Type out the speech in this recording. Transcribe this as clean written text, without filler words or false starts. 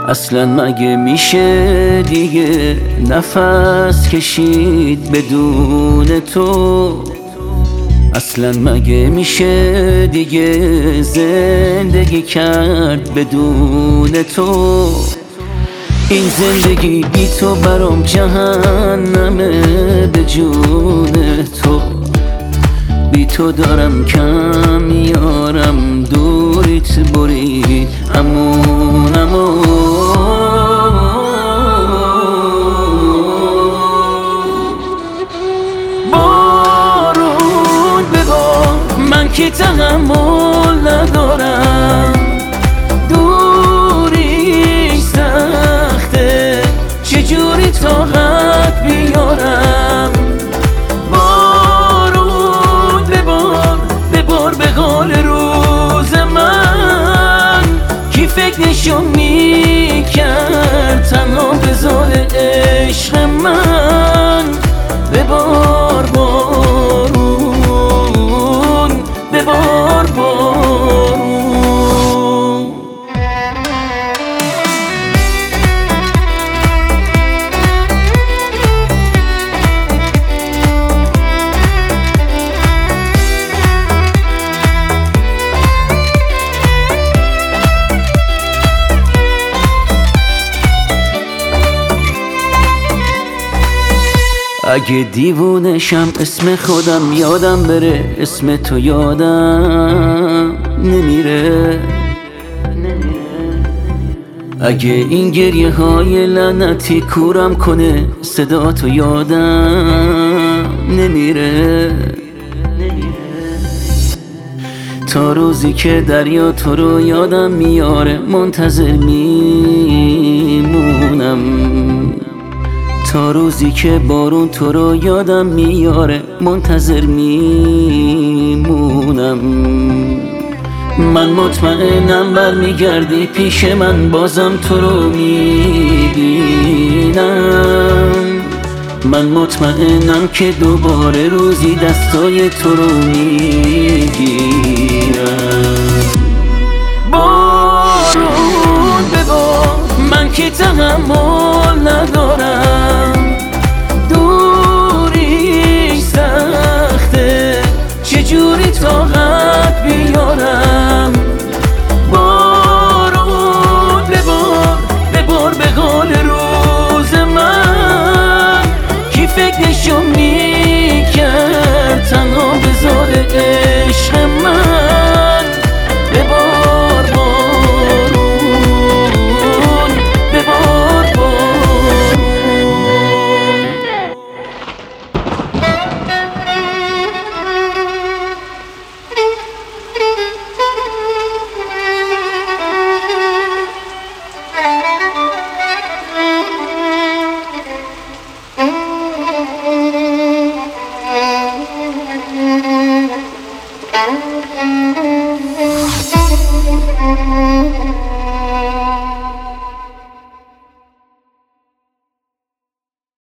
اصلا مگه میشه دیگه نفس کشید بدون تو؟ اصلا مگه میشه دیگه زندگی کرد بدون تو؟ این زندگی بی تو برام جهنمه، به جون تو بی تو دارم کم میارم، دوریت برید امون امون. بارون ببار من که تحمل ندارم، دوری سخته چجوری طاقت بیارم. بارون ببار ببار به حال روز من، کی فکرشو میکرد تنها بذار عشق من. ببار بارون ببار بارون. اگه دیوونشم اسم خودم یادم بره، اسم تو یادم نمیره. اگه این گریه های لعنتی کورم کنه، صدا تو یادم نمیره. تا روزی که دریا تو رو یادم میاره، منتظر میمونم. تا روزی که بارون تو رو یادم میاره، منتظر میمونم. من مطمئنم برمیگردی پیش من، بازم تو رو میبینم. من مطمئنم که دوباره روزی دستای تو رو میگیرم. بارون ببار من که تحمل ندارم، دوری سخته چجوری طاقت بیارم. بارون ببار ببار به حال روز من، کی فکرشو میکرد تنها بذار عشق من. ببار بارون ببار Thank you.